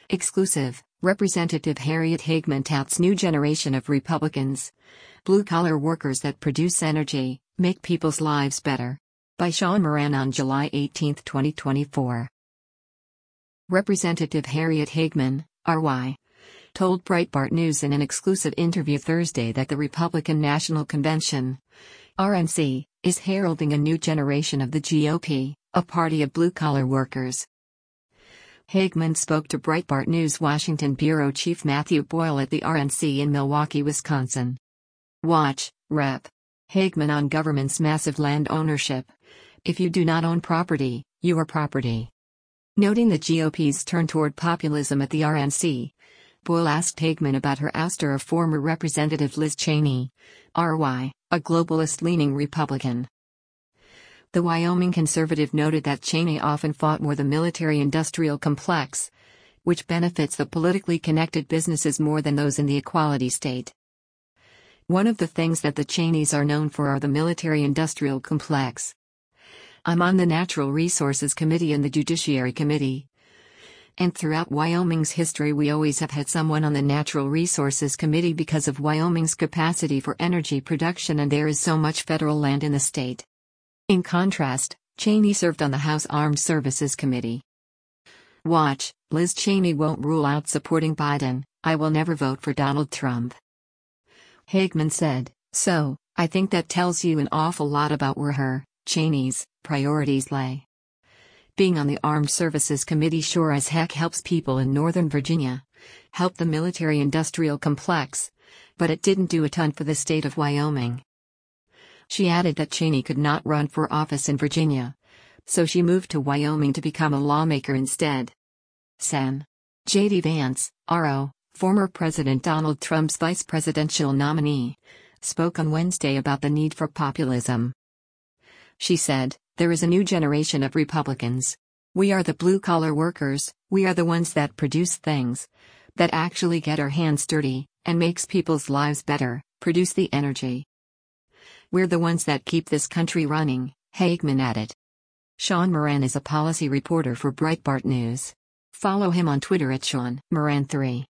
Exclusive, Representative Harriet Hageman touts new generation of Republicans. Blue-collar workers that produce energy, make people's lives better. By Sean Moran on July 18, 2024. Representative Harriet Hageman, RY, told Breitbart News in an exclusive interview Thursday that the Republican National Convention, RNC, is heralding a new generation of the GOP, a party of blue-collar workers. Hageman spoke to Breitbart News Washington bureau chief Matthew Boyle at the RNC in Milwaukee, Wisconsin. Watch, Rep. Hageman on government's massive land ownership. If you do not own property, you are property. Noting the GOP's turn toward populism at the RNC, Boyle asked Hageman about her ouster of former Representative Liz Cheney, RY, a globalist-leaning Republican. The Wyoming conservative noted that Cheney often fought for the military-industrial complex, which benefits the politically connected businesses more than those in the equality state. One of the things that the Cheneys are known for are the military-industrial complex. I'm on the Natural Resources Committee and the Judiciary Committee. And throughout Wyoming's history we always have had someone on the Natural Resources Committee because of Wyoming's capacity for energy production, and there is so much federal land in the state. In contrast, Cheney served on the House Armed Services Committee. Watch, Liz Cheney won't rule out supporting Biden. I will never vote for Donald Trump. Hageman said, so, I think that tells you an awful lot about where her, Cheney's, priorities lay. Being on the Armed Services Committee sure as heck helps people in Northern Virginia, help the military-industrial complex, but it didn't do a ton for the state of Wyoming. She added that Cheney could not run for office in Virginia, so she moved to Wyoming to become a lawmaker instead. Sen. J.D. Vance, RO, former President Donald Trump's vice presidential nominee, spoke on Wednesday about the need for populism. She said, there is a new generation of Republicans. We are the blue-collar workers, we are the ones that produce things, that actually get our hands dirty, and makes people's lives better, produce the energy. We're the ones that keep this country running, Hageman added. Sean Moran is a policy reporter for Breitbart News. Follow him on Twitter at Sean Moran3.